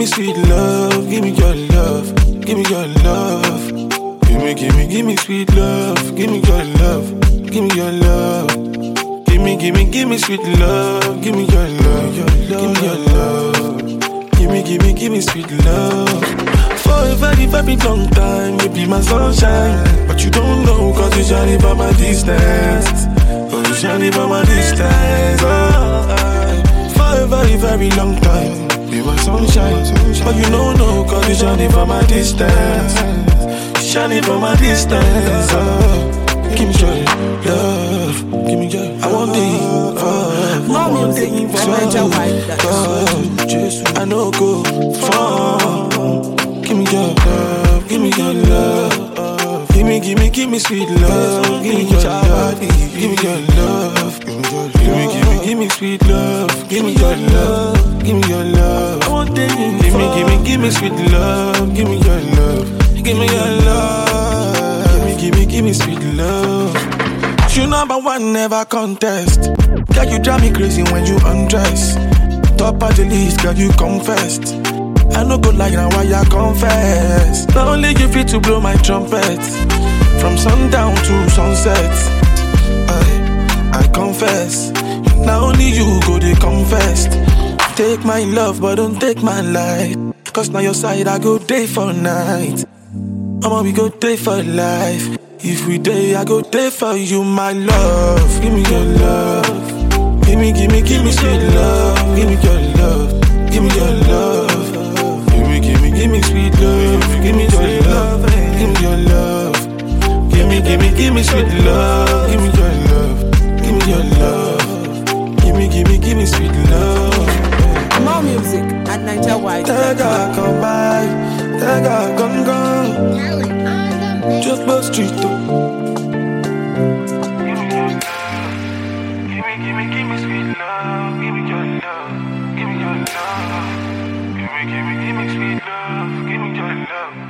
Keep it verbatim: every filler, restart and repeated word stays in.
sweet love, give me your love, give me your love. Give me, give me, give me sweet love, give me your love, give me your love. Give me, give me, give me sweet love, give me your love, your love, give me your love. Give me, give me, give me sweet love. For a very, very long time, you be my sunshine. But you don't know, cause you shining from my distance. Cause you shining from my distance. Oh, for a very, very long time, be my sunshine. But you don't know, cause you shining from my distance. Shining from my distance. Oh, give me your love, give me your. I want the love, I want the love. I know go far. Give me your love, give me your love. Give me, give me, give me sweet love. Give me your love, give me your love. Give me, give me, give me sweet love. Give me your love, give me your love. I want the give me, give me, give me sweet love. Give me your love, give me your love. Give me, give me, give me sweet love. You number one, never contest. Girl, you drive me crazy when you undress. Top of the list, girl, you confessed. I no go like now why I confess. Not only you fit to blow my trumpet, from sundown to sunset. I, I confess. Not only you go they confess. Take my love but don't take my life. Cause now your side I go day for night. I'ma we go day for life. If we day I go day for you, my love. Give me your love. Give me, give me, give me sweet love. Give me your love. Give me your love. Give me, give me, give me sweet love. Give me your love. Give me your love. Give me, give me, give me sweet love. Give me your love. Give me your love. Give me, give me, give me sweet love. More music at Niger White. Tega come by, Tega come gone. Just go street though. Give me, give me, give me sweet love. Give me your love. Give me your love. Give me, give me, give me sweet love. Give me your love.